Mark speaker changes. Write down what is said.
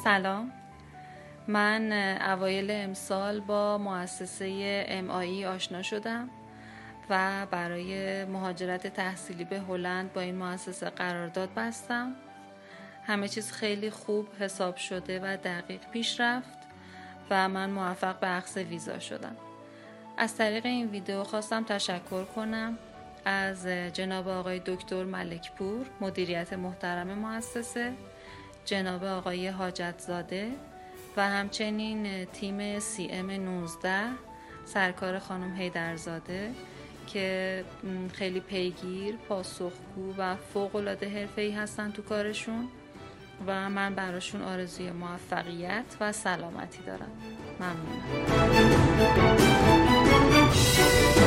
Speaker 1: سلام، من اوایل امسال با مؤسسه MIE آشنا شدم و برای مهاجرت تحصیلی به هلند با این مؤسسه قرارداد بستم. همه چیز خیلی خوب حساب شده و دقیق پیش رفت و من موفق به اخذ ویزا شدم. از طریق این ویدیو خواستم تشکر کنم از جناب آقای دکتر ملکپور، مدیریت محترم مؤسسه، جناب آقای حاجتزاده و همچنین تیم CM 19 سرکار خانم حیدرزاده که خیلی پیگیر، پاسخگو و فوق‌العاده حرفه‌ای هستن تو کارشون و من براشون آرزوی موفقیت و سلامتی دارم. ممنونم.